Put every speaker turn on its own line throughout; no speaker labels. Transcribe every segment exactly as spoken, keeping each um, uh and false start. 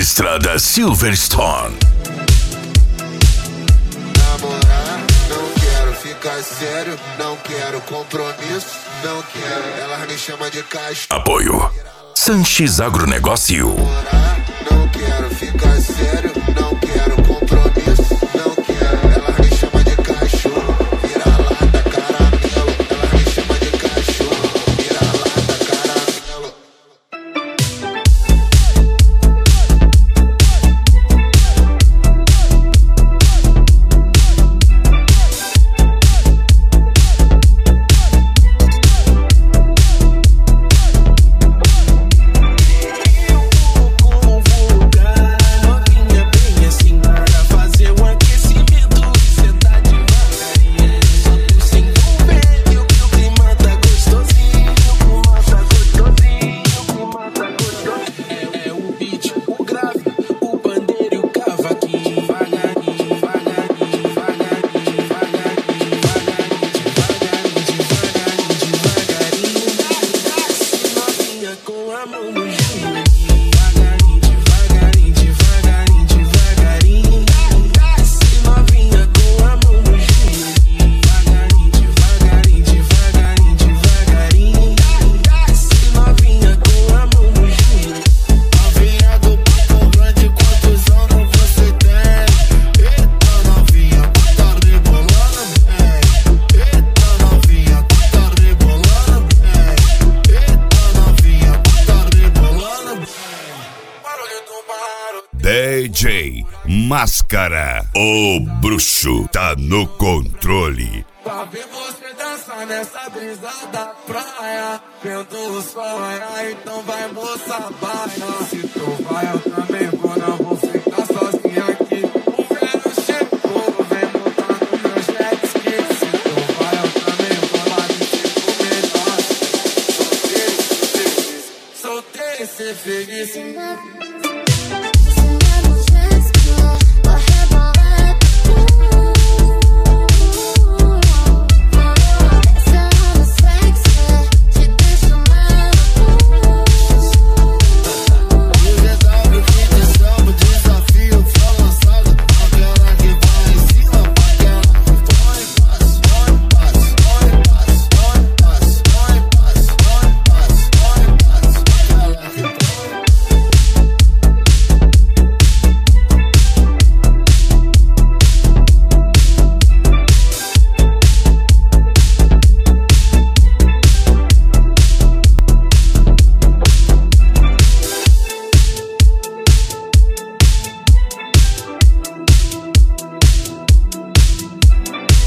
Estrada Silverstone.
Namorar, não quero ficar sério, não quero compromisso, não quero, ela me chama de caixa.
Apoio Sanches Agronegócio.
Namorar, não quero ficar sério, não quero compromisso, não quero, ela me chama de cachorro, vira-lata, caramelo, ela me chama de cachorro, vira-lata, caramelo.
D J Máscara, o bruxo tá no controle.
Pra ver você dançar nessa brisa da praia, vendo o sol raiar, então vai moça baia. Se tu vai eu também vou, não vou ficar sozinha aqui. O verão chegou, vem montar no meu jet ski. Se tu vai eu também vou lá me fico melhor. Solteiro e ser feliz, solteiro e ser feliz.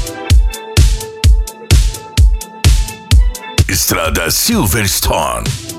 Estrada Silverstone.